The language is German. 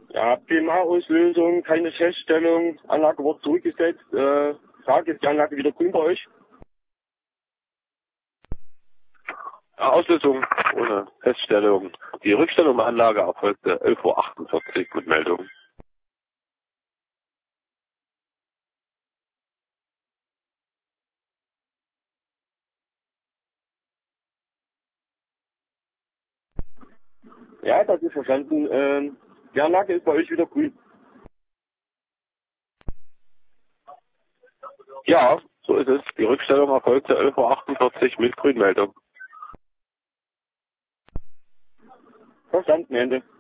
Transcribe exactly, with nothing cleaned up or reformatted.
Ja, P M A-Auslösung, keine Feststellung, Anlage wird zurückgesetzt. Äh, Frage, ist die Anlage wieder grün bei euch? Ja, Auslösung ohne Feststellung. Die Rückstellung der Anlage erfolgte elf Uhr achtundvierzig mit Meldung. Ja, das ist verstanden. Ähm, die Anlage ist bei euch wieder grün. Ja, so ist es. Die Rückstellung erfolgte elf Uhr achtundvierzig mit Grünmeldung. Verstanden, Ende.